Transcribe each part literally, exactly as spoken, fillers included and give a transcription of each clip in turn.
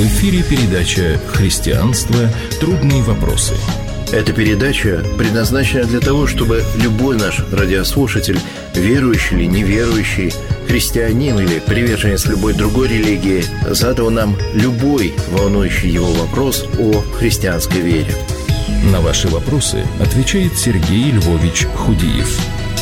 В эфире передача «Христианство. Трудные вопросы». Эта передача предназначена для того, чтобы любой наш радиослушатель, верующий или неверующий, христианин или приверженец любой другой религии, задал нам любой волнующий его вопрос о христианской вере. На ваши вопросы отвечает Сергей Львович Худиев.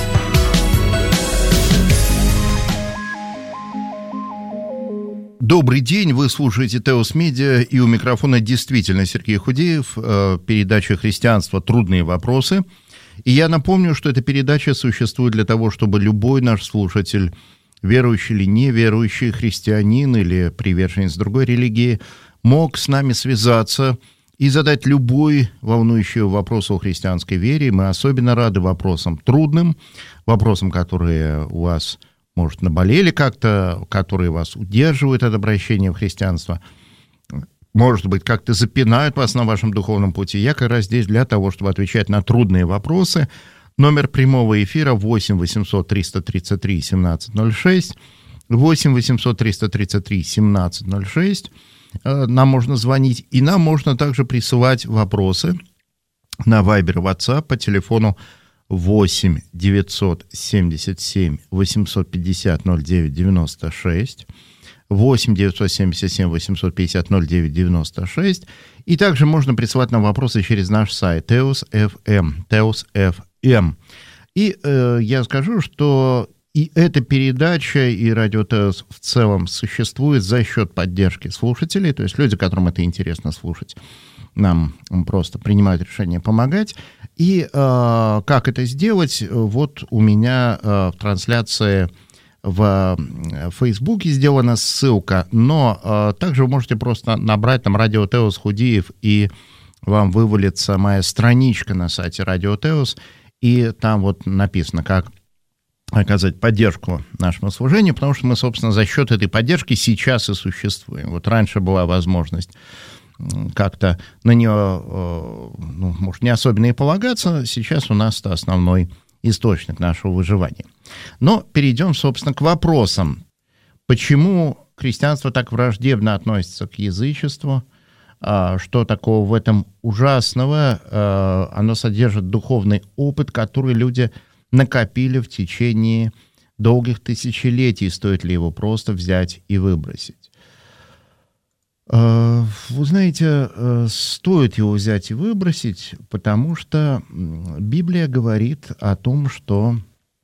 Добрый день, вы слушаете Теос Медиа, и у микрофона действительно Сергей Худеев, передача «Христианство. Трудные вопросы». И я напомню, что эта передача существует для того, чтобы любой наш слушатель, верующий или неверующий, христианин или приверженец другой религии, мог с нами связаться и задать любой волнующий вопрос о христианской вере. Мы особенно рады вопросам трудным, вопросам, которые у вас, может, наболели как-то, которые вас удерживают от обращения в христианство, может быть, как-то запинают вас на вашем духовном пути. Я как раз здесь для того, чтобы отвечать на трудные вопросы. Номер прямого эфира восемь восемьсот триста тридцать три семнадцать ноль шесть, восемь восемьсот триста тридцать три семнадцать ноль шесть. Нам можно звонить, и нам можно также присылать вопросы на Viber и WhatsApp по телефону восемь девятьсот семьдесят семь восемьсот пятьдесят ноль девять девяносто шесть, восемь девятьсот семьдесят семь восемьсот пятьдесят ноль девять девяносто шесть, и также можно присылать нам вопросы через наш сайт Теос точка эф эм, Теос точка эф эм. И э, я скажу, что и эта передача, и Радио Теос в целом существует за счет поддержки слушателей, то есть люди, которым это интересно слушать, нам просто принимают решение помогать. И э, как это сделать? Вот у меня э, в трансляции в Фейсбуке сделана ссылка, но э, также вы можете просто набрать там «Радио Теос Худиев», и вам вывалится моя страничка на сайте «Радио Теос», и там вот написано, как оказать поддержку нашему служению, потому что мы, собственно, за счет этой поддержки сейчас и существуем. Вот раньше была возможность как-то на нее, ну, может, не особенно и полагаться, сейчас у нас это основной источник нашего выживания. Но перейдем, собственно, к вопросам. Почему христианство так враждебно относится к язычеству? Что такого в этом ужасного? Оно содержит духовный опыт, который люди накопили в течение долгих тысячелетий. Стоит ли его просто взять и выбросить? Вы знаете, стоит его взять и выбросить, потому что Библия говорит о том, что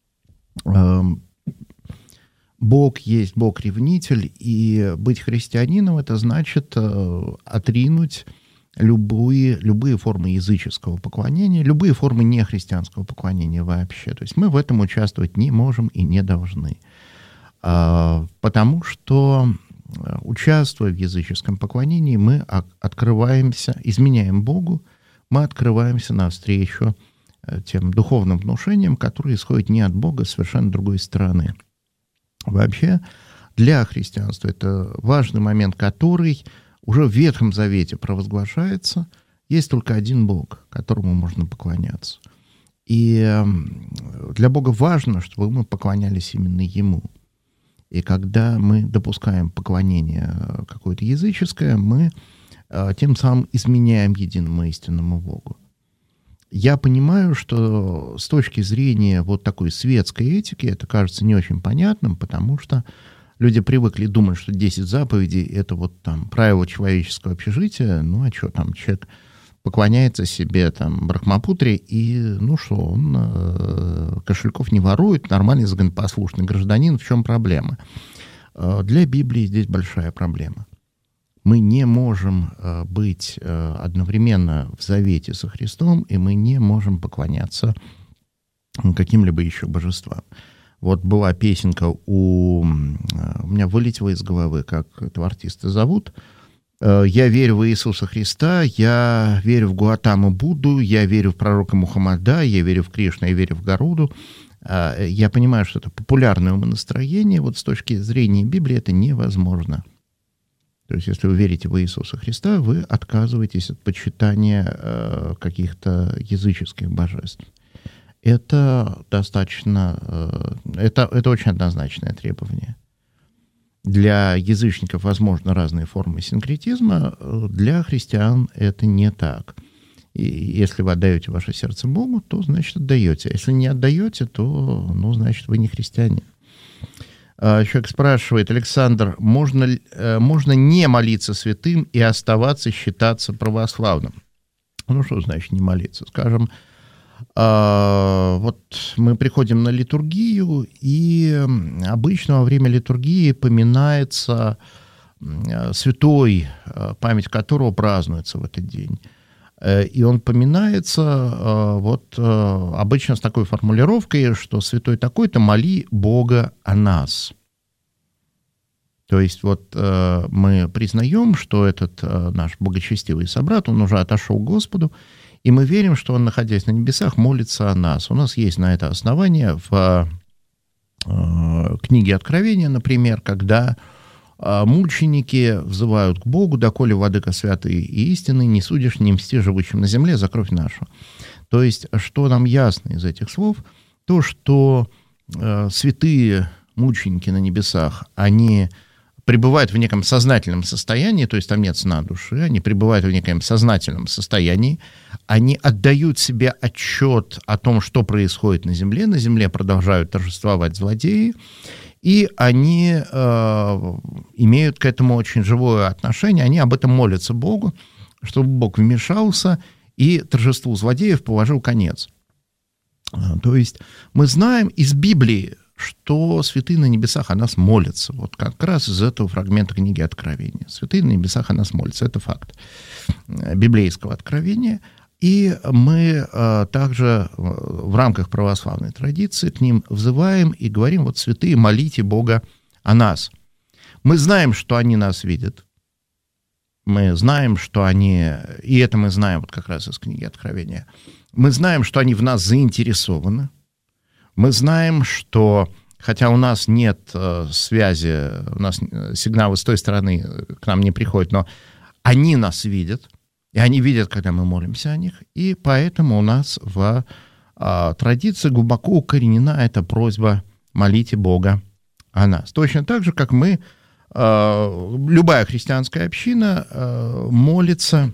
Бог есть Бог-ревнитель, и быть христианином — это значит отринуть любые, любые формы языческого поклонения, любые формы нехристианского поклонения вообще. То есть мы в этом участвовать не можем и не должны. Потому что, участвуя в языческом поклонении, мы открываемся, изменяем Богу, мы открываемся навстречу тем духовным внушениям, которые исходят не от Бога, а совершенно другой стороны. Вообще, для христианства это важный момент, который уже в Ветхом Завете провозглашается. Есть только один Бог, которому можно поклоняться. И для Бога важно, чтобы мы поклонялись именно Ему. И когда мы допускаем поклонение какое-то языческое, мы тем самым изменяем единому истинному Богу. Я понимаю, что с точки зрения вот такой светской этики это кажется не очень понятным, потому что люди привыкли думать, что десять заповедей — это вот там правила человеческого общежития. Ну, а что там, человек поклоняется себе там Брахмапутре, и ну что, он э, кошельков не ворует, нормальный законопослушный гражданин, в чем проблема? Э, для Библии здесь большая проблема. Мы не можем э, быть э, одновременно в завете со Христом, и мы не можем поклоняться каким-либо еще божествам. Вот была песенка у... У меня вылетело из головы, как этого артиста зовут. «Я верю в Иисуса Христа, я верю в Гаутаму Будду, я верю в пророка Мухаммада, я верю в Кришну, я верю в Гаруду». Я понимаю, что это популярное умонастроение. Вот с точки зрения Библии это невозможно. То есть, если вы верите в Иисуса Христа, вы отказываетесь от почитания каких-то языческих божеств. Это достаточно... Это, это очень однозначное требование. для язычников возможны разные формы синкретизма, для христиан это не так. И если вы отдаете ваше сердце Богу, то, значит, отдаете. Если не отдаете, то, ну, значит, вы не христианин. Человек спрашивает: Александр, можно, можно не молиться святым и оставаться, считаться православным? Ну, что значит не молиться? Скажем, вот мы приходим на литургию, и обычно во время литургии поминается святой, память которого празднуется в этот день. И он поминается вот обычно с такой формулировкой, что святой такой-то моли Бога о нас. То есть вот мы признаем, что этот наш богочестивый собрат, он уже отошел к Господу, и мы верим, что он, находясь на небесах, молится о нас. У нас есть на это основание в книге Откровения, например, когда мученики взывают к Богу: «Доколе, владыка святый и истинный, не судишь, не мсти живущим на земле за кровь нашу». То есть, что нам ясно из этих слов? То, что э, святые мученики на небесах, они пребывают в неком сознательном состоянии, то есть там нет сна души, они пребывают в неком сознательном состоянии, они отдают себе отчет о том, что происходит на земле, на земле продолжают торжествовать злодеи, и они э, имеют к этому очень живое отношение, они об этом молятся Богу, чтобы Бог вмешался и торжеству злодеев положил конец. То есть мы знаем из Библии, что святые на небесах о нас молятся. Вот как раз из этого фрагмента книги Откровения. Святые на небесах о нас молятся. Это факт библейского откровения. И мы а, также в рамках православной традиции к ним взываем и говорим: вот, святые, молите Бога о нас. Мы знаем, что они нас видят. Мы знаем, что они, и это мы знаем вот как раз из книги Откровения, мы знаем, что они в нас заинтересованы. Мы знаем, что, хотя у нас нет э, связи, у нас сигналы с той стороны к нам не приходят, но они нас видят, и они видят, когда мы молимся о них, и поэтому у нас в э, традиции глубоко укоренена эта просьба: молите Бога о нас. Точно так же, как мы, э, любая христианская община э, молится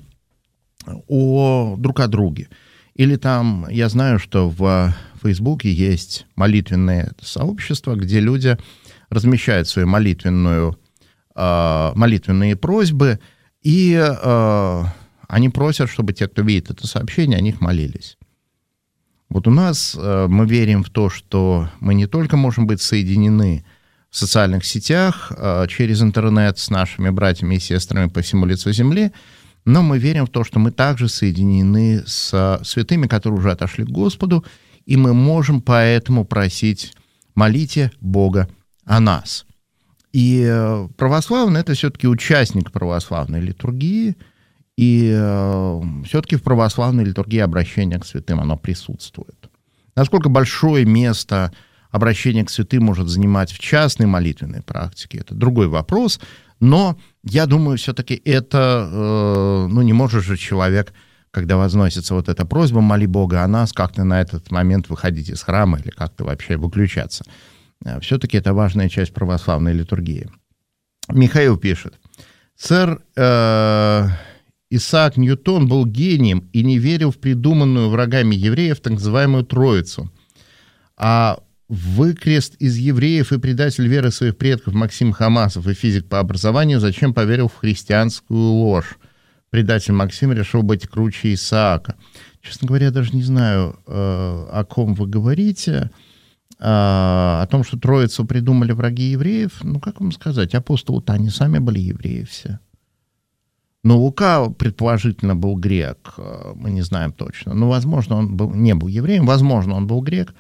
о, друг о друге. Или там, я знаю, что в Фейсбуке есть молитвенное сообщество, где люди размещают свои молитвенную, э, молитвенные просьбы, и э, они просят, чтобы те, кто видит это сообщение, о них молились. Вот у нас э, мы верим в то, что мы не только можем быть соединены в социальных сетях, э, через интернет с нашими братьями и сестрами по всему лицу земли, но мы верим в то, что мы также соединены с святыми, которые уже отошли к Господу, и мы можем поэтому просить: молите Бога о нас. И православный — это все-таки участник православной литургии, и все-таки в православной литургии обращение к святым, оно присутствует. Насколько большое место обращение к святым может занимать в частной молитвенной практике, это другой вопрос. Но я думаю, все-таки это, э, ну, не может же человек, когда возносится вот эта просьба: моли Бога о нас, как-то на этот момент выходить из храма или как-то вообще выключаться. Все-таки это важная часть православной литургии. Михаил пишет: сэр э, Исаак Ньютон был гением и не верил в придуманную врагами евреев так называемую Троицу. А выкрест из евреев и предатель веры своих предков Максим Хамасов и физик по образованию зачем поверил в христианскую ложь? Предатель Максим решил быть круче Исаака. Честно говоря, я даже не знаю, о ком вы говорите. О том, что Троицу придумали враги евреев. Ну, как вам сказать, апостолы-то они сами были евреи все. Но Лука, предположительно, был грек. Мы не знаем точно. Но, возможно, он был, не был евреем. Возможно, он был грек.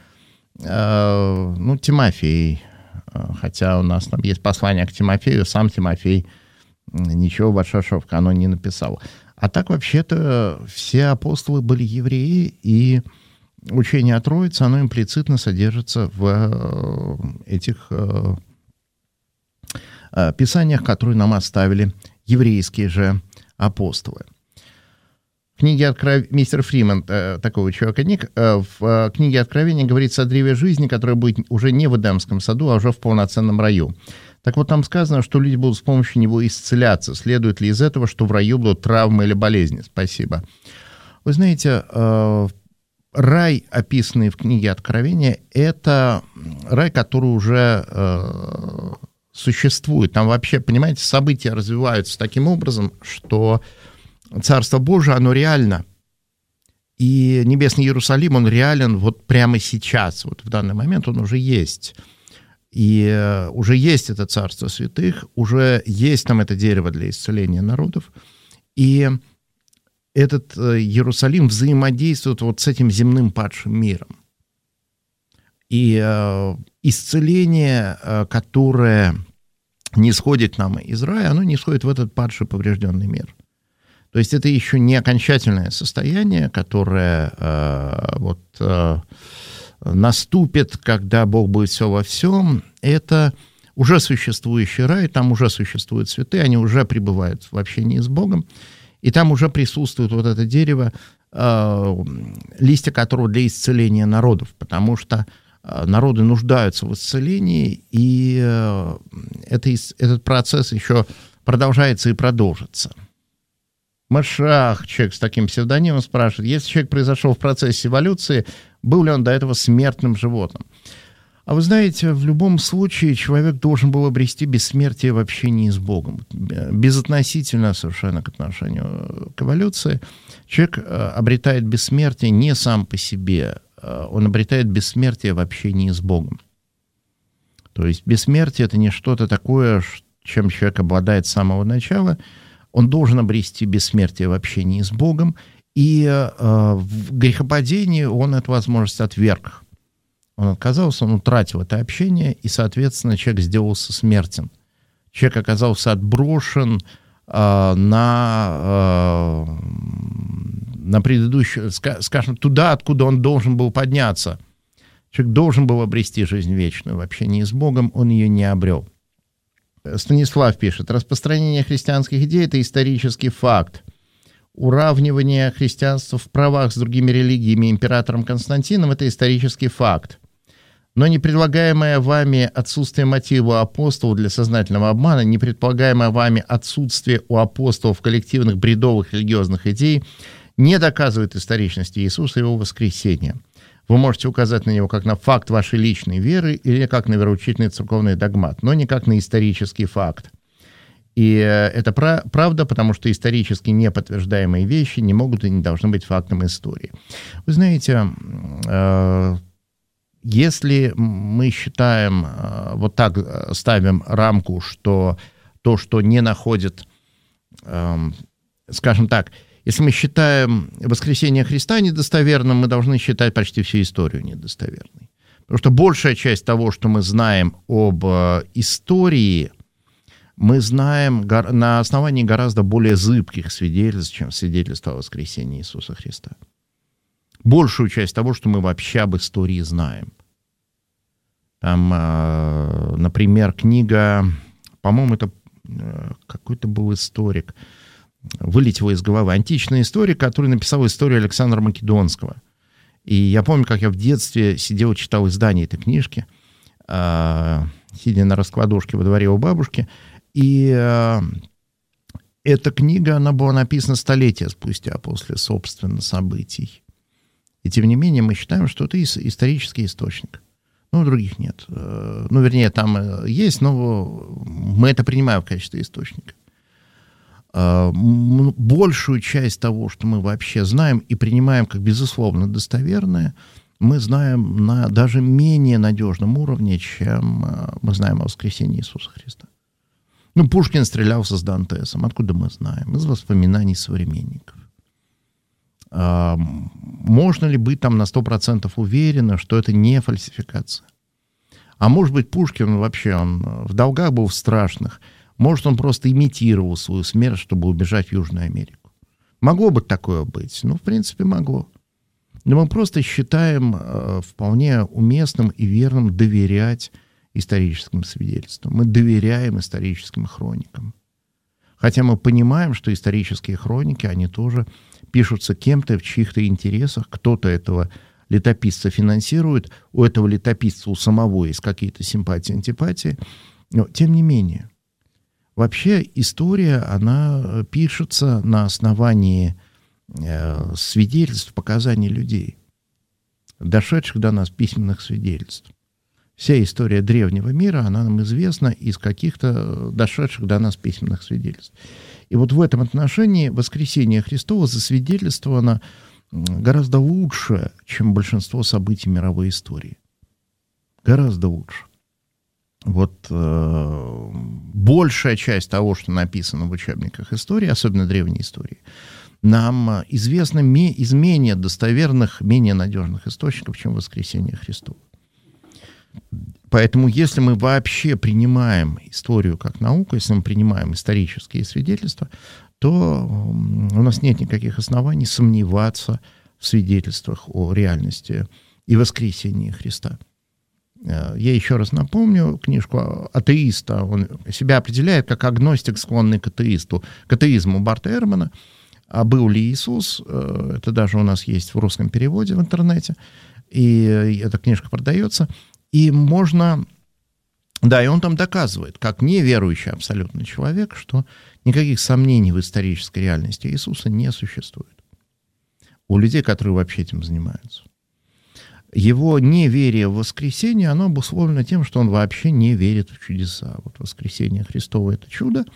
Ну, Тимофей, хотя у нас там есть послание к Тимофею, сам Тимофей ничего большого в каноне не написал. А так, вообще-то, все апостолы были евреи, и учение о Троице, оно имплицитно содержится в этих писаниях, которые нам оставили еврейские же апостолы. В книге Откровения, мистер Фриман, такого человека ник, в книге Откровения говорится о древе жизни, которое будет уже не в Эдемском саду, а уже в полноценном раю. Так вот, там сказано, что люди будут с помощью него исцеляться. Следует ли из этого, что в раю будут травмы или болезни? Спасибо. Вы знаете, рай, описанный в книге Откровения, это рай, который уже существует. Там вообще, понимаете, события развиваются таким образом, что Царство Божие, оно реально. И Небесный Иерусалим, он реален вот прямо сейчас. Вот в данный момент он уже есть. И уже есть это Царство Святых, уже есть там это дерево для исцеления народов. И этот Иерусалим взаимодействует вот с этим земным падшим миром. И э, исцеление, э, которое не сходит нам из рая, оно не сходит в этот падший поврежденный мир. То есть это еще не окончательное состояние, которое э, вот, э, наступит, когда Бог будет все во всем. Это уже существующий рай, там уже существуют святые, они уже пребывают в общении с Богом, и там уже присутствует вот это дерево, э, листья которого для исцеления народов, потому что народы нуждаются в исцелении, и это, этот процесс еще продолжается и продолжится. Машах, человек с таким псевдонимом, спрашивает, если человек произошел в процессе эволюции, был ли он до этого смертным животным? А вы знаете, в любом случае человек должен был обрести бессмертие в общении с Богом. Безотносительно совершенно к отношению к эволюции. Человек обретает бессмертие не сам по себе, он обретает бессмертие в общении с Богом. То есть бессмертие — это не что-то такое, чем человек обладает с самого начала. Он должен обрести бессмертие в общении с Богом, и э, в грехопадении он эту возможность отверг. Он отказался, он утратил это общение, и, соответственно, человек сделался смертен. Человек оказался отброшен э, на... Э, на предыдущую, скажем, туда, откуда он должен был подняться. Человек должен был обрести жизнь вечную в общении с Богом, он ее не обрел. Станислав пишет, распространение христианских идей — это исторический факт. Уравнивание христианства в правах с другими религиями императором Константином — это исторический факт. Но не предлагаемое вами отсутствие мотива у апостолов для сознательного обмана, не предполагаемое вами отсутствие у апостолов коллективных бредовых религиозных идей не доказывает историчности Иисуса и его воскресения. Вы можете указать на него как на факт вашей личной веры или как на вероучительный церковный догмат, но не как на исторический факт. И это правда, потому что исторически неподтверждаемые вещи не могут и не должны быть фактом истории. Вы знаете, если мы считаем, вот так ставим рамку, что то, что не находит, скажем так, если мы считаем воскресение Христа недостоверным, мы должны считать почти всю историю недостоверной. Потому что большая часть того, что мы знаем об истории, мы знаем на основании гораздо более зыбких свидетельств, чем свидетельства о воскресении Иисуса Христа. Большую часть того, что мы вообще об истории знаем. Там, например, книга, по-моему, это какой-то был историк, вылетело из головы. Античный историк, который написал историю Александра Македонского. И я помню, как я в детстве сидел и читал издание этой книжки, э, сидя на раскладушке во дворе у бабушки. И э, эта книга, она была написана столетия спустя после, собственно, событий. И тем не менее мы считаем, что это исторический источник. Ну, других нет. Э, ну, вернее, там есть, но мы это принимаем в качестве источника. Большую часть того, что мы вообще знаем и принимаем как безусловно достоверное, мы знаем на даже менее надежном уровне, чем мы знаем о воскресении Иисуса Христа. Ну, Пушкин стрелялся с Дантесом. Откуда мы знаем? Из воспоминаний современников. Можно ли быть там на сто процентов уверенно, что это не фальсификация? А может быть, Пушкин вообще, он в долгах был страшных. Может, он просто имитировал свою смерть, чтобы убежать в Южную Америку. Могло бы такое быть? Ну, в принципе, могло. Но мы просто считаем э, вполне уместным и верным доверять историческим свидетельствам. Мы доверяем историческим хроникам. Хотя мы понимаем, что исторические хроники, они тоже пишутся кем-то в чьих-то интересах. Кто-то этого летописца финансирует, у этого летописца у самого есть какие-то симпатии, антипатии. Но, тем не менее, вообще история, она пишется на основании э, свидетельств, показаний людей, дошедших до нас письменных свидетельств. Вся история древнего мира, она нам известна из каких-то дошедших до нас письменных свидетельств. И вот в этом отношении воскресение Христово засвидетельствовано гораздо лучше, чем большинство событий мировой истории. Гораздо лучше. Вот э, большая часть того, что написано в учебниках истории, особенно древней истории, нам известно ме- из менее достоверных, менее надежных источников, чем воскресение Христово. Поэтому, если мы вообще принимаем историю как науку, если мы принимаем исторические свидетельства, то у нас нет никаких оснований сомневаться в свидетельствах о реальности и воскресении Христа. Я еще раз напомню книжку атеиста. Он себя определяет как агностик, склонный к атеисту, к атеизму Барта Эрмана. А был ли Иисус? Это даже у нас есть в русском переводе в интернете. И эта книжка продается. И можно... Да, и он там доказывает, как неверующий абсолютно человек, что никаких сомнений в исторической реальности Иисуса не существует. У людей, которые вообще этим занимаются. Его неверие в воскресение, оно обусловлено тем, что он вообще не верит в чудеса. Вот воскресение Христово — это чудо,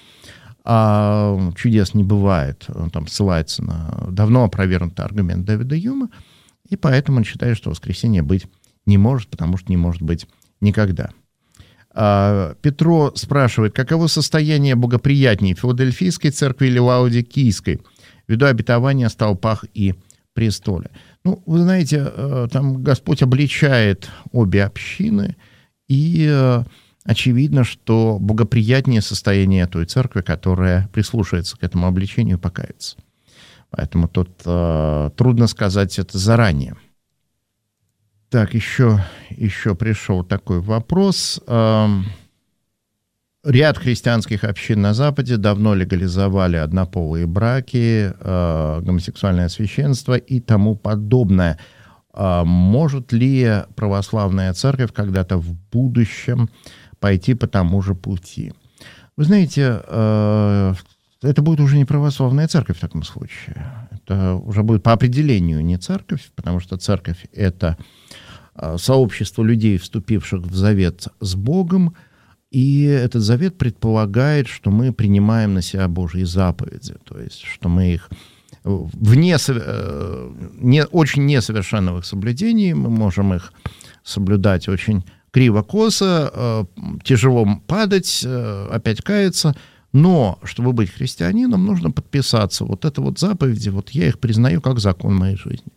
а чудес не бывает. Он там ссылается на давно опровергнутый аргумент Дэвида Юма, и поэтому он считает, что воскресение быть не может, потому что не может быть никогда. А Петро спрашивает, каково состояние богоприятней Филадельфийской церкви или Лаодикийской, ввиду обетования о столпах и престоле. Ну, вы знаете, там Господь обличает обе общины, и очевидно, что богоприятнее состояние той церкви, которая прислушается к этому обличению и покается. Поэтому тут э, трудно сказать это заранее. Так, еще, еще пришел такой вопрос. Эм, ряд христианских общин на Западе давно легализовали однополые браки, э, гомосексуальное священство и тому подобное. Э, может ли православная церковь когда-то в будущем пойти по тому же пути? Вы знаете, э, это будет уже не православная церковь в таком случае. Это уже будет по определению не церковь, потому что церковь — это сообщество людей, вступивших в завет с Богом, и этот завет предполагает, что мы принимаем на себя Божьи заповеди, то есть что мы их вне не, очень несовершенных соблюдений, мы можем их соблюдать очень криво-косо, тяжело падать, опять каяться, но чтобы быть христианином, нужно подписаться. Вот это вот заповеди, вот я их признаю как закон моей жизни.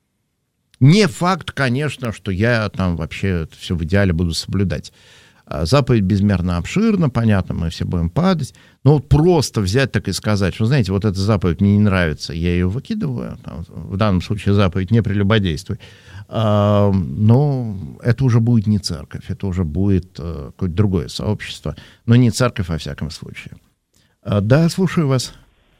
Не факт, конечно, что я там вообще это все в идеале буду соблюдать. Заповедь безмерно обширна, понятно, мы все будем падать. Но вот просто взять так и сказать, что, знаете, вот эта заповедь мне не нравится, я ее выкидываю. Там, в данном случае заповедь «не прелюбодействуй». А, но это уже будет не церковь, это уже будет а, какое-то другое сообщество. Но не церковь во всяком случае. А, да, слушаю вас.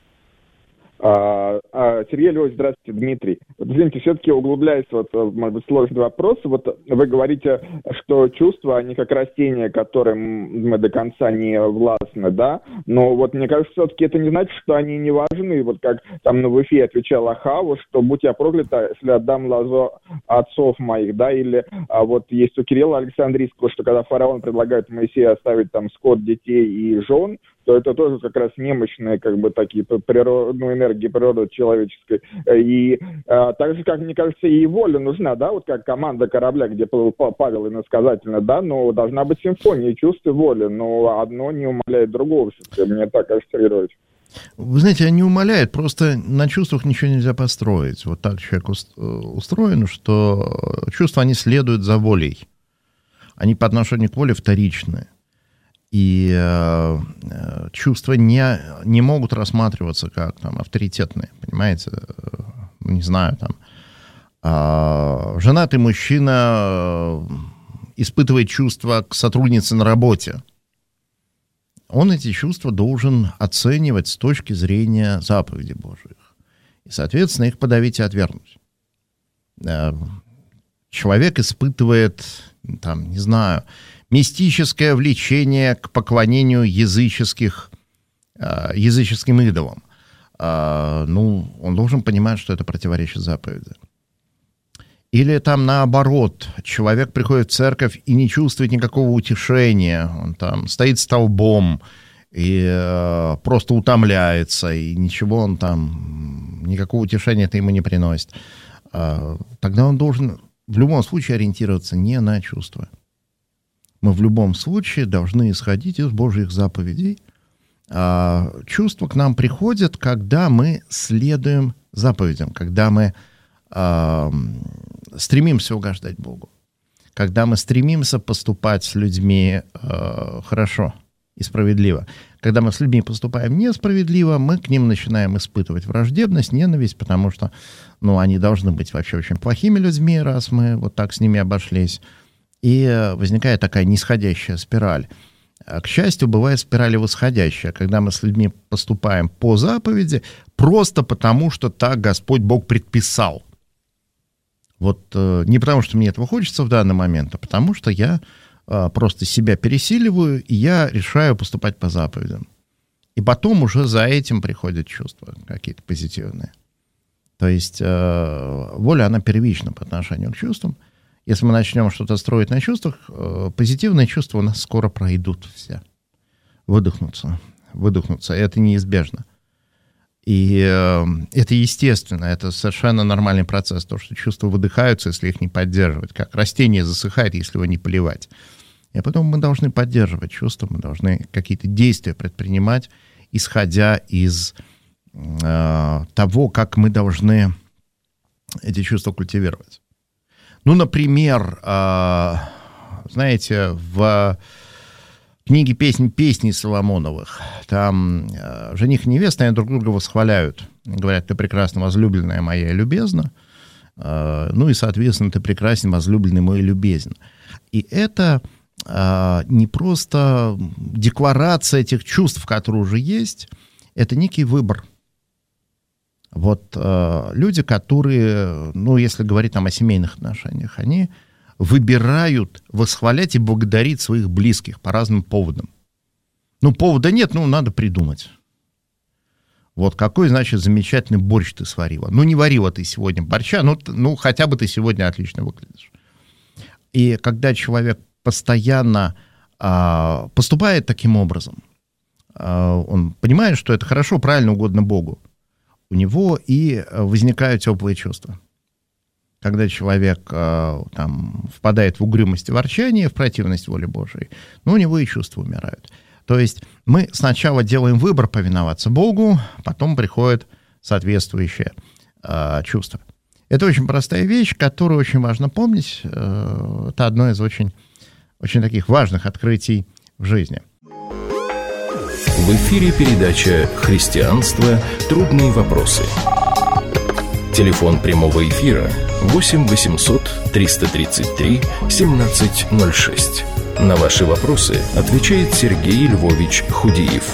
А, а, Сергей Львович, здравствуйте, Дмитрий. Вот, извините, все-таки углубляясь вот, может быть, сложный вопрос, вот вы говорите, что чувства, они как растения, которым мы до конца не властны, да, но вот мне кажется, все-таки это не значит, что они не важны, вот как там на Вифе отвечала Хава, что будь я проклята, если отдам лозу отцов моих, да, или а вот есть у Кирилла Александрийского, что когда фараон предлагает Моисею оставить там скот, детей и жен, то это тоже как раз немощные, как бы, такие природ, ну, энергии природы человеческой. И а, так же, как, мне кажется, и воля нужна, да, вот как команда корабля, где Павел иносказательно, да, но должна быть симфония чувств и воли, но одно не умаляет другого, мне так кажется, Сергей Львович. Вы знаете, они умаляют, просто на чувствах ничего нельзя построить. Вот так человек устроен, что чувства, они следуют за волей. Они по отношению к воле вторичны. И э, чувства не, не могут рассматриваться как там авторитетные, понимаете? Не знаю, там э, женатый мужчина испытывает чувства к сотруднице на работе. Он эти чувства должен оценивать с точки зрения заповедей Божьих. И, соответственно, их подавить и отвергнуть. Э, человек испытывает, там, не знаю, мистическое влечение к поклонению языческих, языческим идолам. Ну, он должен понимать, что это противоречит заповеди. Или там наоборот, человек приходит в церковь и не чувствует никакого утешения, он там стоит столбом и э, просто утомляется, и ничего он там, никакого утешения это ему не приносит. Э, тогда он должен в любом случае ориентироваться не на чувства. Мы в любом случае должны исходить из Божьих заповедей. Э, чувства к нам приходят, когда мы следуем заповедям, когда мы э, стремимся угождать Богу, когда мы стремимся поступать с людьми э, хорошо и справедливо. Когда мы с людьми поступаем несправедливо, мы к ним начинаем испытывать враждебность, ненависть, потому что, ну, они должны быть вообще очень плохими людьми, раз мы вот так с ними обошлись. И возникает такая нисходящая спираль. К счастью, бывает спираль восходящая, когда мы с людьми поступаем по заповеди просто потому, что так Господь Бог предписал. Вот э, не потому, что мне этого хочется в данный момент, а потому что я э, просто себя пересиливаю, и я решаю поступать по заповедям. И потом уже за этим приходят чувства какие-то позитивные. То есть э, воля, она первична по отношению к чувствам. Если мы начнем что-то строить на чувствах, э, позитивные чувства у нас скоро пройдут все. Выдохнутся. Выдохнутся. Это неизбежно. И э, это естественно, это совершенно нормальный процесс, то, что чувства выдыхаются, если их не поддерживать, как растение засыхает, если его не поливать. И потом мы должны поддерживать чувства, мы должны какие-то действия предпринимать, исходя из э, того, как мы должны эти чувства культивировать. Ну, например, э, знаете, в книги «Песнь песней» Соломоновых, там э, жених и невеста, они друг друга восхваляют. Говорят: ты прекрасна, возлюбленная моя и любезна. Э, ну и, соответственно, ты прекрасен, возлюбленный мой и любезен. И это э, не просто декларация этих чувств, которые уже есть, это некий выбор. Вот э, люди, которые, ну, если говорить там о семейных отношениях, они выбирают восхвалять и благодарить своих близких по разным поводам. Ну, повода нет, ну, надо придумать. Вот какой, значит, замечательный борщ ты сварила. Ну, не варила ты сегодня борща, ну, ну хотя бы ты сегодня отлично выглядишь. И когда человек постоянно а, поступает таким образом, а, он понимает, что это хорошо, правильно, угодно Богу, у него и возникают теплые чувства. Когда человек э, там, впадает в угрюмость и ворчание, в противность воле Божией, ну, у него и чувства умирают. То есть мы сначала делаем выбор повиноваться Богу, потом приходит соответствующее э, чувство. Это очень простая вещь, которую очень важно помнить. Э, это одно из очень, очень таких важных открытий в жизни. В эфире передача «Христианство. Трудные вопросы». Телефон прямого эфира восемь восемьсот триста тридцать три семнадцать ноль шесть. На ваши вопросы отвечает Сергей Львович Худиев.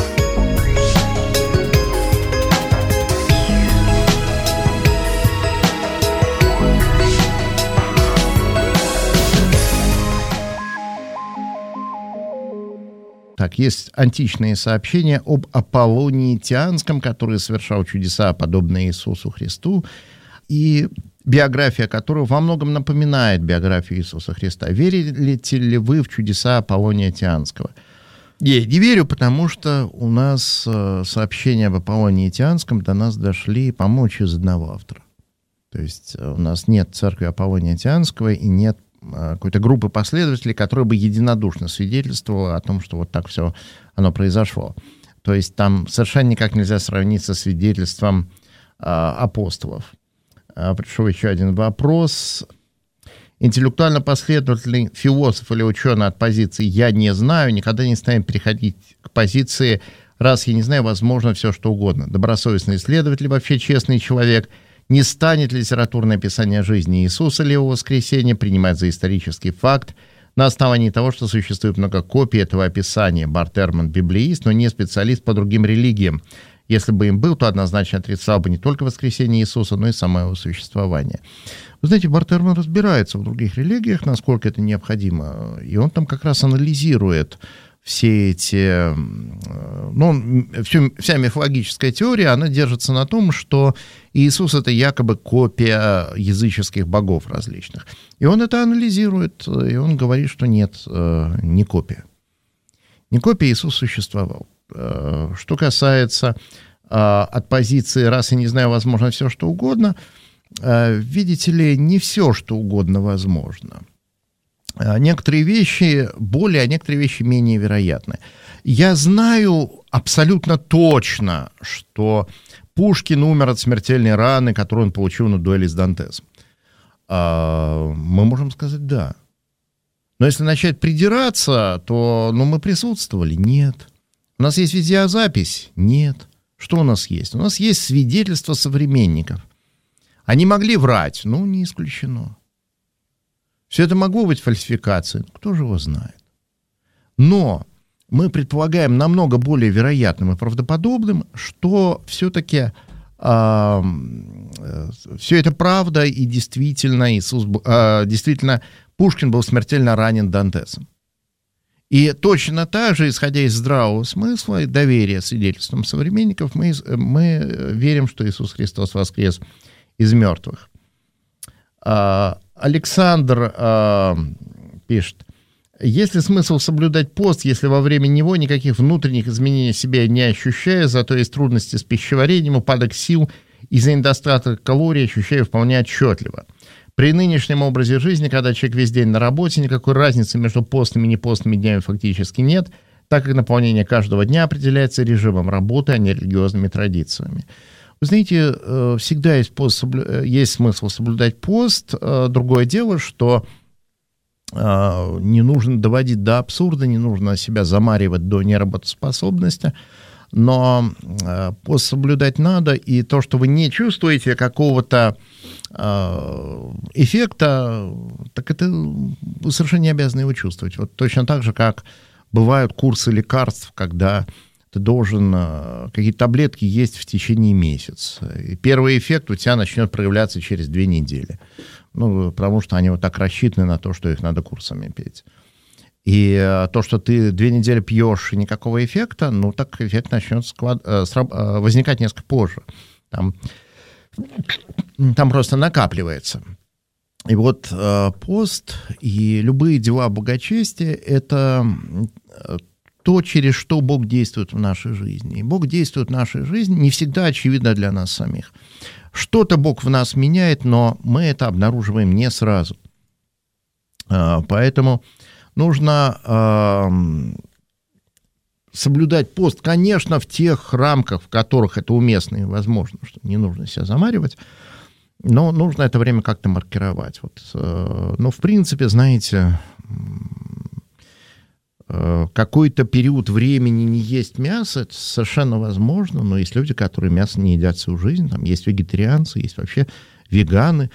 Так, есть античные сообщения об Аполлонии Тианском, который совершал чудеса, подобные Иисусу Христу, и биография которого во многом напоминает биографию Иисуса Христа. Верите ли вы в чудеса Аполлония Тианского? Я не верю, потому что у нас сообщения об Аполлонии Тианском до нас дошли, по-моему, через одного автора. То есть у нас нет церкви Аполлония Тианского и нет какой-то группы последователей, которая бы единодушно свидетельствовала о том, что вот так все оно произошло. То есть там совершенно никак нельзя сравнить со свидетельством э, апостолов. Э, пришел еще один вопрос. Интеллектуально последовательный философ или ученый от позиции «я не знаю» никогда не станет переходить к позиции «раз я не знаю, возможно все что угодно». Добросовестный исследователь, вообще честный человек, не станет литературное описание жизни Иисуса или его воскресения принимать за исторический факт на основании того, что существует много копий этого описания. Барт Эрман — библеист, но не специалист по другим религиям. Если бы им был, то однозначно отрицал бы не только воскресение Иисуса, но и само его существование. Вы знаете, Бартерман разбирается в других религиях, насколько это необходимо, и он там как раз анализирует все эти... Ну, всю, вся мифологическая теория, она держится на том, что Иисус — это якобы копия языческих богов различных. И он это анализирует, и он говорит, что нет, не копия. Не копия, Иисус существовал. Что касается от позиции «раз и не знаю, возможно, все, что угодно», видите ли, не все, что угодно возможно. Некоторые вещи более, а некоторые вещи менее вероятны. Я знаю абсолютно точно, что Пушкин умер от смертельной раны, которую он получил на дуэли с Дантесом. Мы можем сказать «да». Но если начать придираться, то ну, мы присутствовали? Нет. У нас есть видеозапись? Нет. Что у нас есть? У нас есть свидетельства современников. Они могли врать? Ну, не исключено. Все это могло быть фальсификацией. Кто же его знает? Но мы предполагаем намного более вероятным и правдоподобным, что все-таки э, все это правда, и действительно, Иисус, э, действительно Пушкин был смертельно ранен Дантесом. И точно так же, исходя из здравого смысла и доверия свидетельствам современников, мы, мы верим, что Иисус Христос воскрес из мертвых. Александр э, пишет: есть ли смысл соблюдать пост, если во время него никаких внутренних изменений в себе не ощущаю, зато есть трудности с пищеварением, упадок сил из-за недостатка калорий ощущаю вполне отчетливо. При нынешнем образе жизни, когда человек весь день на работе, никакой разницы между постными и непостными днями фактически нет, так как наполнение каждого дня определяется режимом работы, а не религиозными традициями. Вы знаете, всегда есть, пост, есть смысл соблюдать пост. Другое дело, что не нужно доводить до абсурда, не нужно себя замаривать до неработоспособности, но пост соблюдать надо, и то, что вы не чувствуете какого-то эффекта, так это вы совершенно не обязаны его чувствовать. Вот точно так же, как бывают курсы лекарств, когда ты должен какие-то таблетки есть в течение месяца. И первый эффект у тебя начнет проявляться через две недели. Ну, потому что они вот так рассчитаны на то, что их надо курсами пить. И то, что ты две недели пьешь и никакого эффекта, ну, так эффект начнет склад... возникать несколько позже. Там, там просто накапливается. И вот пост и любые дела благочестия — это то, через что Бог действует в нашей жизни. И Бог действует в нашей жизни не всегда очевидно для нас самих. Что-то Бог в нас меняет, но мы это обнаруживаем не сразу. Поэтому нужно соблюдать пост, конечно, в тех рамках, в которых это уместно и возможно, что не нужно себя замаривать, но нужно это время как-то маркировать. Вот, но, в принципе, знаете, какой-то период времени не есть мясо, это совершенно возможно, но есть люди, которые мясо не едят всю жизнь, там есть вегетарианцы, есть вообще веганы,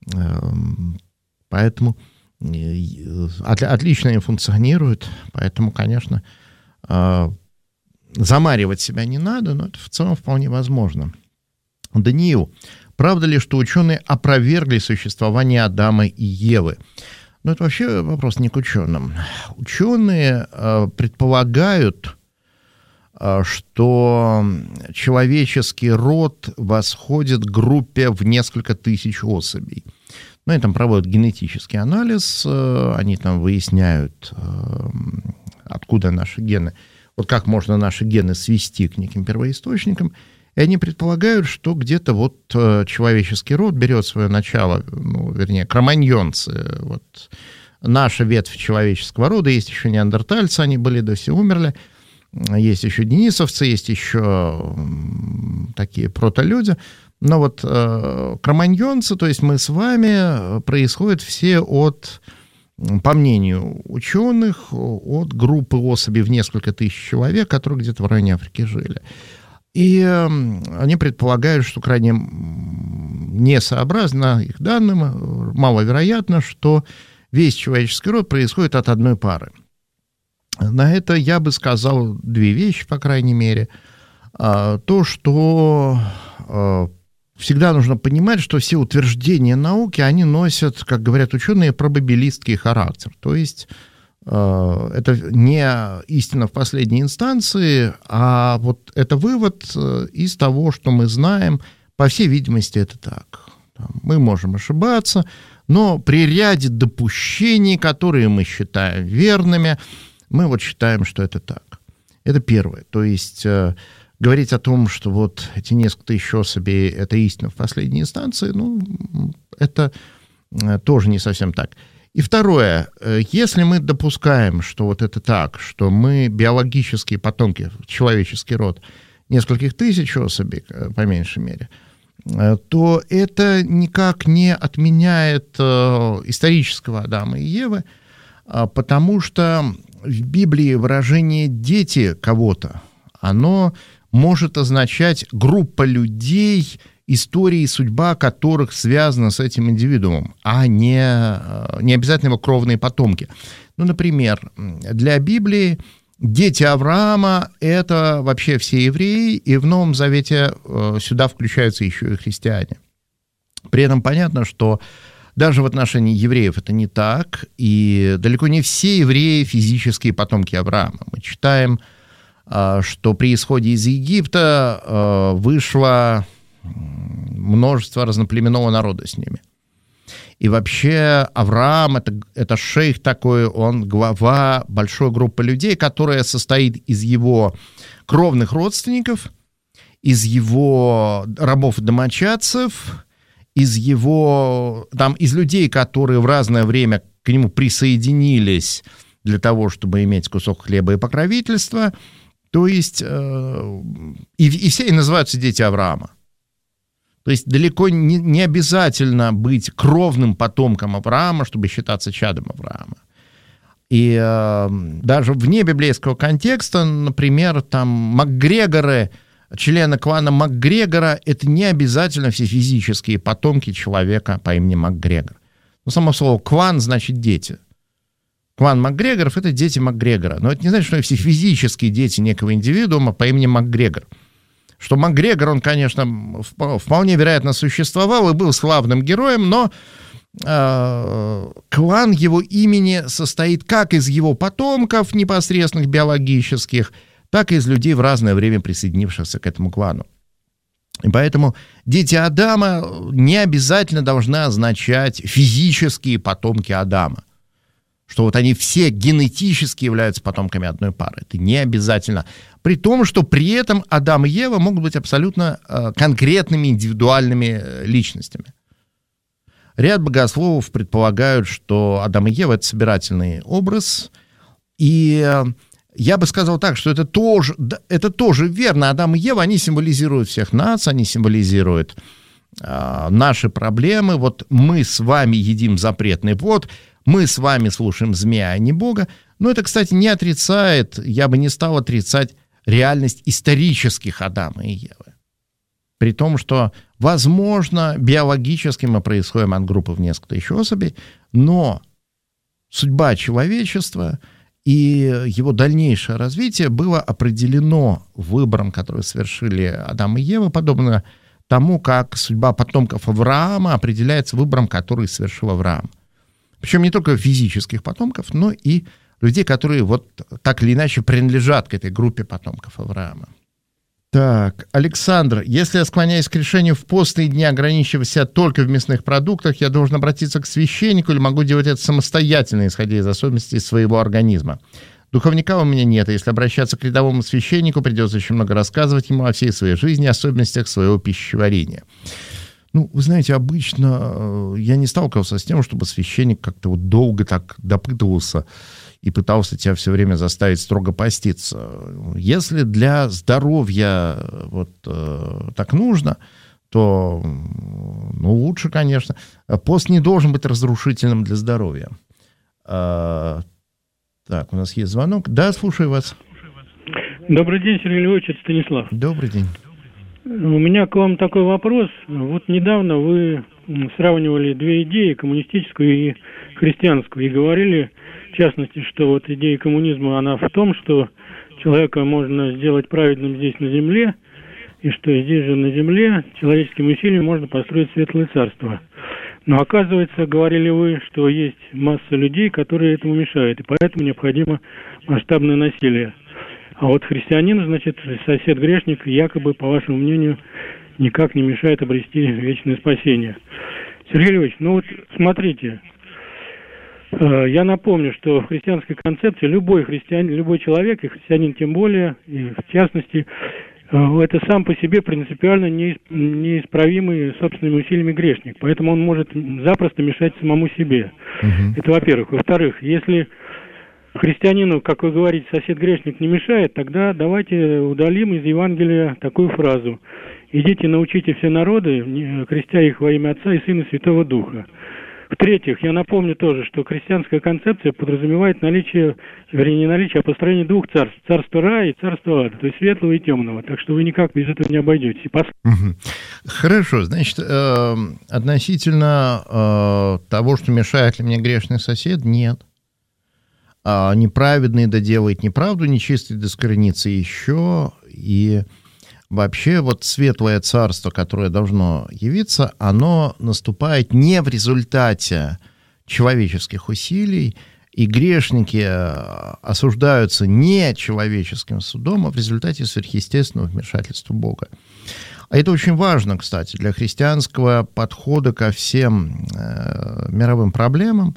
поэтому отлично они функционируют, поэтому, конечно, замаривать себя не надо, но это в целом вполне возможно. Даниил: правда ли, что ученые опровергли существование Адама и Евы? Ну, это вообще вопрос не к ученым. Ученые э, предполагают, э, что человеческий род восходит к группе в несколько тысяч особей. Ну, они там проводят генетический анализ, э, они там выясняют, э, откуда наши гены, вот как можно наши гены свести к неким первоисточникам. И они предполагают, что где-то вот э, человеческий род берет свое начало, ну, вернее, кроманьонцы, вот наша ветвь человеческого рода, есть еще неандертальцы, они были, да все умерли, есть еще денисовцы, есть еще э, такие протолюди, но вот э, кроманьонцы, то есть мы с вами, происходят все от, по мнению ученых, от группы особей в несколько тысяч человек, которые где-то в районе Африки жили. И они предполагают, что крайне несообразно их данным, маловероятно, что весь человеческий род происходит от одной пары. На это я бы сказал две вещи, по крайней мере. то, что всегда нужно понимать, что все утверждения науки, они носят, как говорят ученые, пробабилистский характер. То есть это не истина в последней инстанции, а вот это вывод из того, что мы знаем. По всей видимости, это так. Мы можем ошибаться, но при ряде допущений, которые мы считаем верными, мы вот считаем, что это так. Это первое. То есть говорить о том, что вот эти несколько тысяч особей — это истина в последней инстанции, ну, это тоже не совсем так. И второе, если мы допускаем, что вот это так, что мы биологические потомки, человеческий род, нескольких тысяч особей, по меньшей мере, то это никак не отменяет исторического Адама и Евы, потому что в Библии выражение «дети кого-то», оно может означать группа людей, история и судьба которых связана с этим индивидуумом, а не, не обязательно его кровные потомки. Ну, например, для Библии дети Авраама — это вообще все евреи, и в Новом Завете сюда включаются еще и христиане. При этом понятно, что даже в отношении евреев это не так, и далеко не все евреи — физические потомки Авраама. Мы читаем, что при исходе из Египта вышло множество разноплеменного народа с ними. И вообще Авраам — это, это шейх такой, он глава большой группы людей, которая состоит из его кровных родственников, из его рабов-домочадцев, из его, там, из людей, которые в разное время к нему присоединились для того, чтобы иметь кусок хлеба и покровительства. То есть э, и, и все и называются дети Авраама. То есть далеко не, не обязательно быть кровным потомком Авраама, чтобы считаться чадом Авраама. И э, даже вне библейского контекста, например, там Макгрегоры, члены клана Макгрегора, это не обязательно все физические потомки человека по имени Макгрегор. Но само слово «клан» значит «дети». Клан Макгрегоров — это дети Макгрегора. Но это не значит, что все физические дети некого индивидуума по имени Макгрегор. Что Макгрегор, он, конечно, вполне вероятно существовал и был славным героем, но э, клан его имени состоит как из его потомков непосредственных биологических, так и из людей в разное время присоединившихся к этому клану. И поэтому дети Адама не обязательно должны означать физические потомки Адама. Что вот они все генетически являются потомками одной пары. Это не обязательно. При том, что при этом Адам и Ева могут быть абсолютно э, конкретными индивидуальными э, личностями. Ряд богословов предполагают, что Адам и Ева — это собирательный образ. И э, я бы сказал так, что это тоже, это тоже верно. Адам и Ева, они символизируют всех нас, они символизируют э, наши проблемы. Вот мы с вами едим запретный плод, мы с вами слушаем змея, а не Бога. Но это, кстати, не отрицает, я бы не стал отрицать реальность исторических Адама и Евы. При том, что, возможно, биологически мы происходим от группы в несколько тысяч особей, но судьба человечества и его дальнейшее развитие было определено выбором, который совершили Адам и Ева, подобно тому, как судьба потомков Авраама определяется выбором, который совершил Авраам. Причем не только физических потомков, но и людей, которые вот так или иначе принадлежат к этой группе потомков Авраама. Так, Александр, если я склоняюсь к решению в постные дни ограничивать себя только в мясных продуктах, я должен обратиться к священнику или могу делать это самостоятельно, исходя из особенностей своего организма? Духовника у меня нет, и если обращаться к рядовому священнику, придется очень много рассказывать ему о всей своей жизни, особенностях своего пищеварения. Ну, вы знаете, обычно я не сталкивался с тем, чтобы священник как-то вот долго так допытывался и пытался тебя все время заставить строго поститься. Если для здоровья вот э, так нужно, то ну, лучше, конечно. Пост не должен быть разрушительным для здоровья. А, так, у нас есть звонок. Да, слушаю вас. Добрый день, Сергей Львович, это Станислав. Добрый день. У меня к вам такой вопрос. Вот недавно вы сравнивали две идеи, коммунистическую и христианскую, и говорили, в частности, что вот идея коммунизма, она в том, что человека можно сделать праведным здесь на земле, и что здесь же на земле человеческими усилиями можно построить светлое царство. Но оказывается, говорили вы, что есть масса людей, которые этому мешают, и поэтому необходимо масштабное насилие. А вот христианин, значит, сосед-грешник, якобы, по вашему мнению, никак не мешает обрести вечное спасение. Сергей Львович, ну вот смотрите, я напомню, что в христианской концепции любой христианин, любой человек, и христианин тем более, и в частности, это сам по себе принципиально неисправимый собственными усилиями грешник. Поэтому он может запросто мешать самому себе. Uh-huh. Это во-первых. Во-вторых, если христианину, как вы говорите, сосед-грешник не мешает, тогда давайте удалим из Евангелия такую фразу. «Идите, научите все народы, крестя их во имя Отца и Сына и Святого Духа». В-третьих, я напомню тоже, что христианская концепция подразумевает наличие, вернее, не наличие, а построение двух царств. Царство рая и царство ада, то есть светлого и темного. Так что вы никак без этого не обойдетесь. Пос... Хорошо, значит, э, относительно э, того, что мешает ли мне грешный сосед, нет. А неправедный доделает неправду, нечистый досквернится еще, и... Вообще, вот светлое царство, которое должно явиться, оно наступает не в результате человеческих усилий, и грешники осуждаются не человеческим судом, а в результате сверхъестественного вмешательства Бога. А это очень важно, кстати, для христианского подхода ко всем э, мировым проблемам.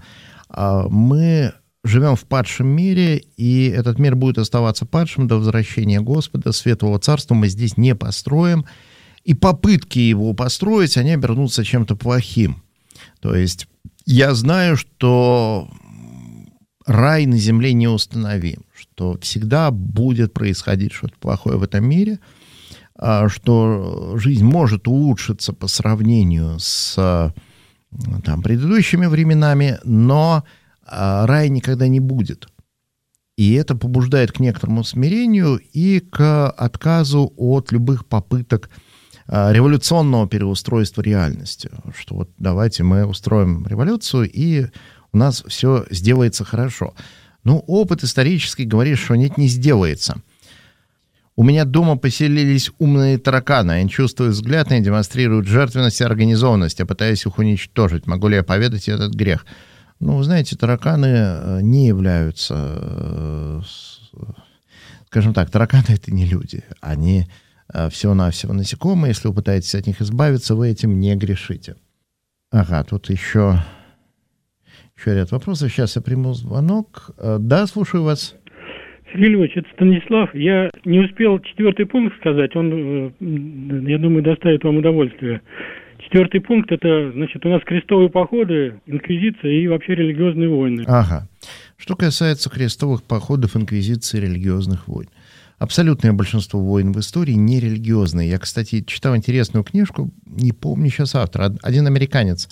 Мы живем в падшем мире, и этот мир будет оставаться падшим до возвращения Господа. Светлого царства мы здесь не построим, и попытки его построить, они обернутся чем-то плохим. То есть я знаю, что рай на земле не установим, что всегда будет происходить что-то плохое в этом мире, что жизнь может улучшиться по сравнению с там, предыдущими временами, но рая никогда не будет. И это побуждает к некоторому смирению и к отказу от любых попыток революционного переустройства реальности. Что вот давайте мы устроим революцию, и у нас все сделается хорошо. Ну, опыт исторический говорит, что нет, не сделается. У меня дома поселились умные тараканы. Они чувствуют взгляд, они демонстрируют жертвенность и организованность. Я пытаюсь их уничтожить. Могу ли я поведать этот грех? Ну, вы знаете, тараканы не являются, скажем так, тараканы — это не люди. Они всего-навсего насекомые. Если вы пытаетесь от них избавиться, вы этим не грешите. Ага, тут еще, еще ряд вопросов. Сейчас я приму звонок. Да, слушаю вас. Сергей Львович, это Станислав. Я не успел четвертый пункт сказать. Он, я думаю, доставит вам удовольствие. Четвертый пункт — это, значит, у нас крестовые походы, инквизиция и вообще религиозные войны. Ага. Что касается крестовых походов, инквизиции и религиозных войн. Абсолютное большинство войн в истории не религиозные. Я, кстати, читал интересную книжку, не помню сейчас автора, один американец.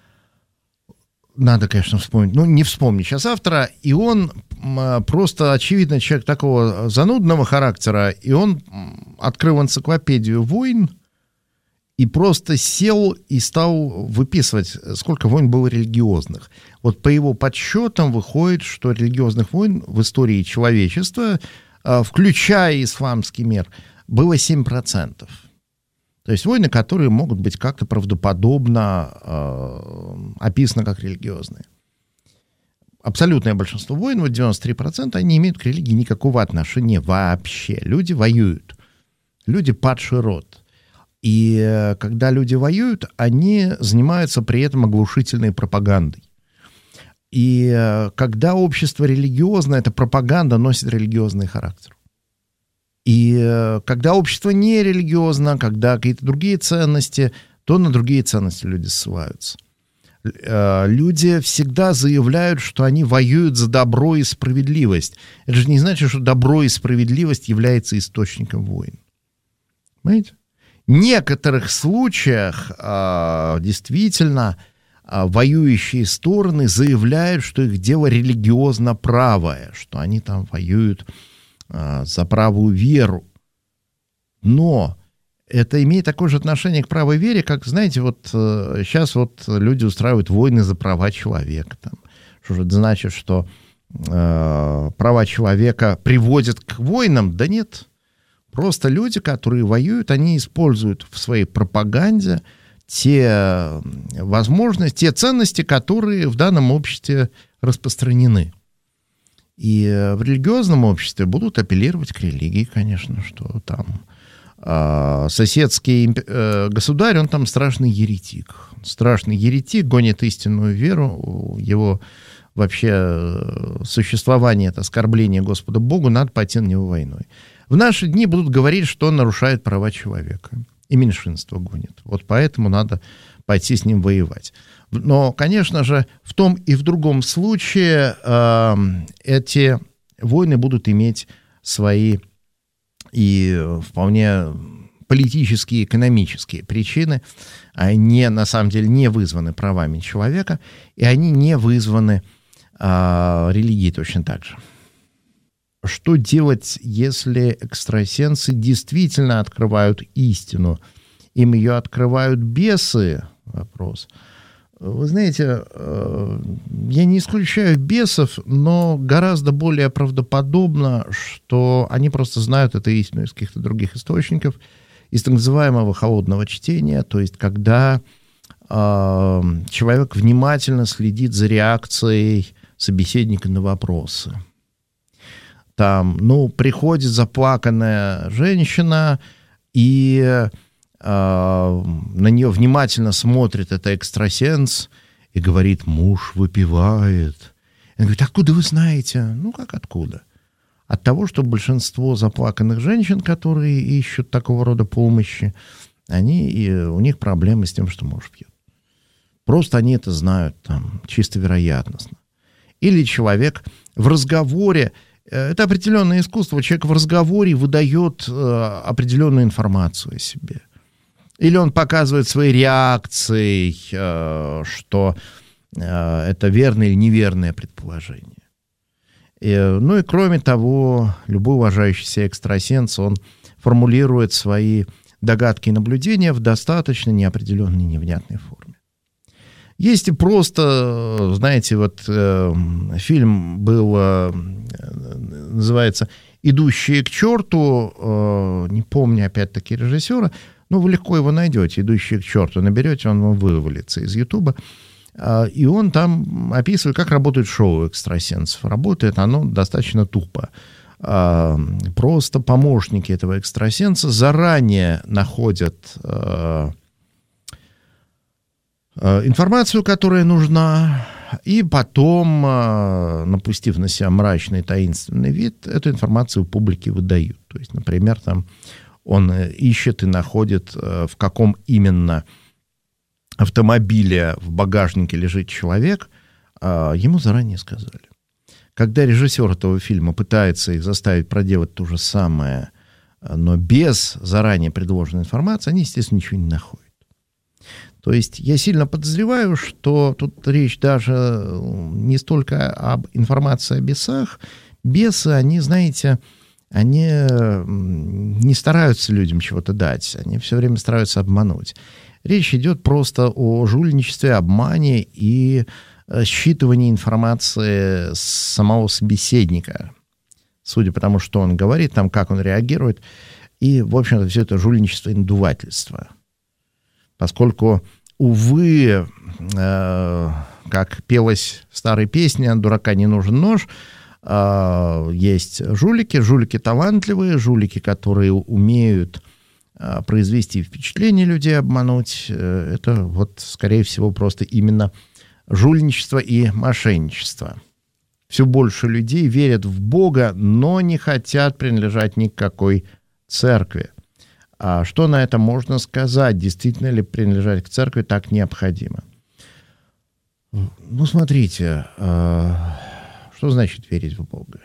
Надо, конечно, вспомнить. Ну, не вспомню сейчас автора. И он просто, очевидно, человек такого занудного характера, и он открыл энциклопедию войн, и просто сел и стал выписывать, сколько войн было религиозных. Вот по его подсчетам выходит, что религиозных войн в истории человечества, включая исламский мир, было семь процентов. То есть войны, которые могут быть как-то правдоподобно э, описаны как религиозные. Абсолютное большинство войн, вот девяносто три процента, они не имеют к религии никакого отношения вообще. Люди воюют. Люди падший род. И когда люди воюют, они занимаются при этом оглушительной пропагандой. И когда общество религиозное, эта пропаганда носит религиозный характер. И когда общество не религиозно, когда какие-то другие ценности, то на другие ценности люди ссылаются. Люди всегда заявляют, что они воюют за добро и справедливость. Это же не значит, что добро и справедливость является источником войн. Понимаете? В некоторых случаях а, действительно а, воюющие стороны заявляют, что их дело религиозно правое, что они там воюют а, за правую веру. Но это имеет такое же отношение к правой вере, как, знаете, вот а, сейчас вот люди устраивают войны за права человека. Там. Что же это значит, что а, права человека приводят к войнам? Да нет. Просто люди, которые воюют, они используют в своей пропаганде те возможности, те ценности, которые в данном обществе распространены. И в религиозном обществе будут апеллировать к религии, конечно, что там э, соседский э, государь, он там страшный еретик. Страшный еретик, гонит истинную веру, его вообще существование — это оскорбление Господу Богу, надо пойти на него войной. В наши дни будут говорить, что он нарушает права человека, и меньшинство гонит. Вот поэтому надо пойти с ним воевать. Но, конечно же, в том и в другом случае э, эти войны будут иметь свои и вполне политические, экономические причины. Они, на самом деле, не вызваны правами человека, и они не вызваны э, религией точно так же. Что делать, если экстрасенсы действительно открывают истину? Им ее открывают бесы? Вопрос. Вы знаете, я не исключаю бесов, но гораздо более правдоподобно, что они просто знают эту истину из каких-то других источников, из так называемого холодного чтения, то есть когда э, человек внимательно следит за реакцией собеседника на вопросы. Там, ну, приходит заплаканная женщина, и Uh, на нее внимательно смотрит это экстрасенс и говорит: муж выпивает. Он говорит: откуда вы знаете? Ну, как откуда? От того, что большинство заплаканных женщин, которые ищут такого рода помощи, они, и у них проблемы с тем, что муж пьет. Просто они это знают там, чисто вероятностно. Или человек в разговоре, это определенное искусство, человек в разговоре выдает uh, определенную информацию о себе. Или он показывает свои реакции, что это верное или неверное предположение. И, ну и кроме того, любой уважающий себя экстрасенс, он формулирует свои догадки и наблюдения в достаточно неопределенной, невнятной форме. Есть и просто, знаете, вот фильм был, называется «Идущие к черту», не помню опять-таки режиссера. Ну, вы легко его найдете, «Идущие к черту», наберете, он вам вывалится из Ютуба. И он там описывает, как работает шоу экстрасенсов. Работает оно достаточно тупо. Просто помощники этого экстрасенса заранее находят информацию, которая нужна, и потом, напустив на себя мрачный таинственный вид, эту информацию публике выдают. То есть, например, там он ищет и находит, в каком именно автомобиле в багажнике лежит человек, ему заранее сказали. Когда режиссер этого фильма пытается их заставить проделать то же самое, но без заранее предложенной информации, они, естественно, ничего не находят. То есть я сильно подозреваю, что тут речь даже не столько об информации о бесах. Бесы, они, знаете, они не стараются людям чего-то дать, они все время стараются обмануть. Речь идет просто о жульничестве, обмане и считывании информации с самого собеседника. Судя по тому, что он говорит, там, как он реагирует. И, в общем-то, все это жульничество и надувательство. Поскольку, увы, э, как пелась в старой песне «Дурака не нужен нож», есть жулики, жулики талантливые, жулики, которые умеют произвести впечатление людей, обмануть. Это вот, скорее всего, просто именно жульничество и мошенничество. Все больше людей верят в Бога, но не хотят принадлежать ни к какой церкви. А что на это можно сказать? Действительно ли принадлежать к церкви так необходимо? Ну, смотрите... Что значит верить в Бога?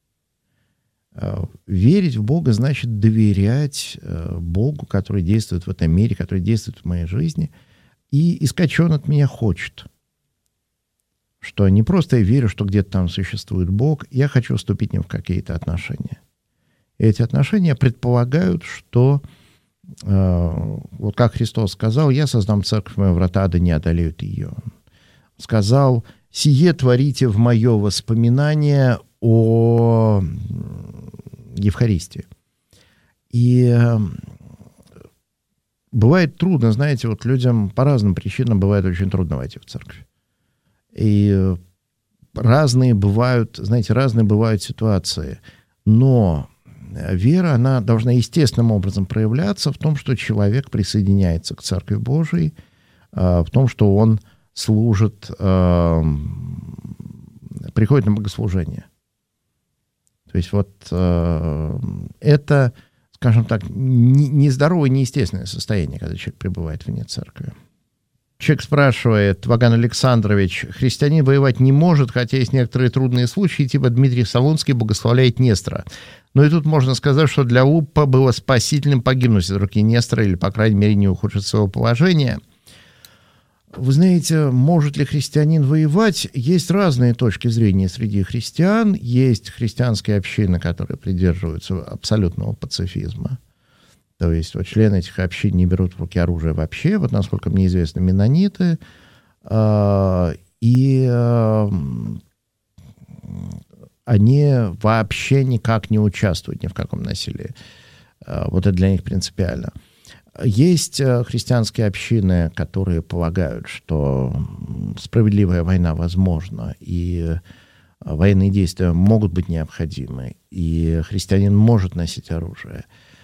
Верить в Бога значит доверять Богу, который действует в этом мире, который действует в моей жизни, и искать, что он от меня хочет. Что не просто я верю, что где-то там существует Бог, я хочу вступить с ним в какие-то отношения. И эти отношения предполагают, что, вот как Христос сказал: «Я создам церковь, мои врата да не одолеют ее». Сказал: «Сие творите в мое воспоминание о Евхаристии». И бывает трудно, знаете, вот людям по разным причинам бывает очень трудно войти в церковь. И разные бывают, знаете, разные бывают ситуации. Но вера, она должна естественным образом проявляться в том, что человек присоединяется к Церкви Божией, в том, что он служит, приходит на богослужение. То есть вот это, скажем так, нездоровое, неестественное состояние, когда человек пребывает вне церкви. Человек спрашивает, Ваган Александрович, христианин воевать не может, хотя есть некоторые трудные случаи, типа Дмитрий Солунский благословляет Нестора. Но и тут можно сказать, что для Уппа было спасительным погибнуть от руки Нестора или, по крайней мере, не ухудшить своего положения. Вы знаете, может ли христианин воевать? Есть разные точки зрения среди христиан. Есть христианские общины, которые придерживаются абсолютного пацифизма. То есть вот члены этих общин не берут в руки оружие вообще. Вот, насколько мне известно, меннониты. Э, и э, они вообще никак не участвуют ни в каком насилии. Э, вот это для них принципиально. Есть э, христианские общины, которые полагают, что справедливая война возможна, и военные действия могут быть необходимы, и христианин может носить оружие.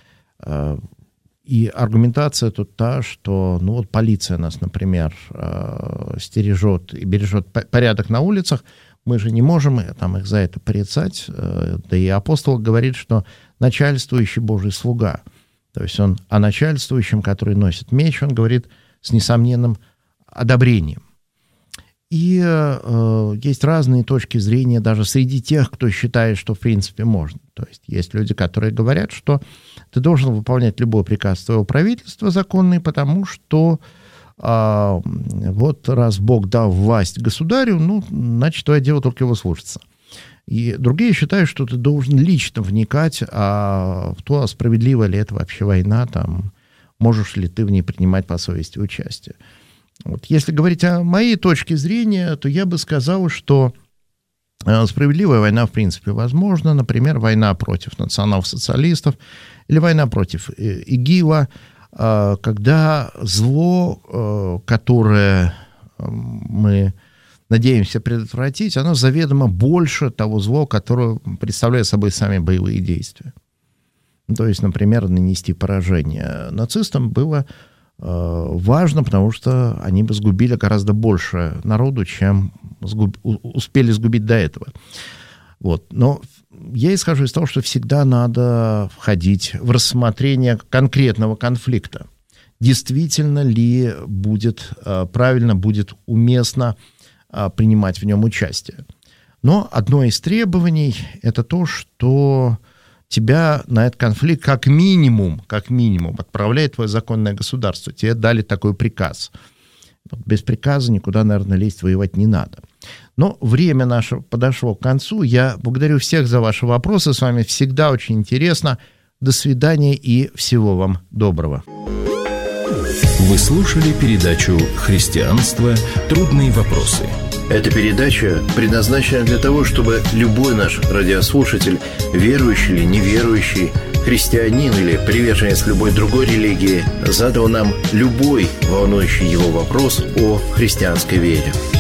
И аргументация тут та, что ну вот полиция нас, например, стережет и бережет порядок на улицах, мы же не можем там, их за это порицать. Да и апостол говорит, что начальствующий Божий слуга, то есть он о начальствующем, который носит меч, он говорит с несомненным одобрением. И э, есть разные точки зрения даже среди тех, кто считает, что в принципе можно. То есть есть люди, которые говорят, что ты должен выполнять любой приказ твоего правительства законный, потому что э, вот раз Бог дал власть государю, ну, значит, твое дело только его слушаться. И другие считают, что ты должен лично вникать а, в то, справедлива ли это вообще война, там, можешь ли ты в ней принимать по совести участие. Вот. Если говорить о моей точке зрения, то я бы сказал, что справедливая война в принципе возможна. Например, война против национал-социалистов или война против ИГИЛа, когда зло, которое мы надеемся предотвратить, оно заведомо больше того зла, которое представляют собой сами боевые действия. То есть, например, нанести поражение нацистам было важно, потому что они бы сгубили гораздо больше народу, чем сгуб... успели сгубить до этого. Вот. Но я исхожу из того, что всегда надо входить в рассмотрение конкретного конфликта. Действительно ли будет правильно, будет уместно принимать в нем участие. Но одно из требований – это то, что тебя на этот конфликт как минимум, как минимум отправляет твое законное государство. Тебе дали такой приказ. Без приказа никуда, наверное, лезть воевать не надо. Но время наше подошло к концу. Я благодарю всех за ваши вопросы. С вами всегда очень интересно. До свидания и всего вам доброго. Вы слушали передачу «Христианство. Трудные вопросы». Эта передача предназначена для того, чтобы любой наш радиослушатель, верующий или неверующий, христианин или приверженец любой другой религии, задал нам любой волнующий его вопрос о христианской вере.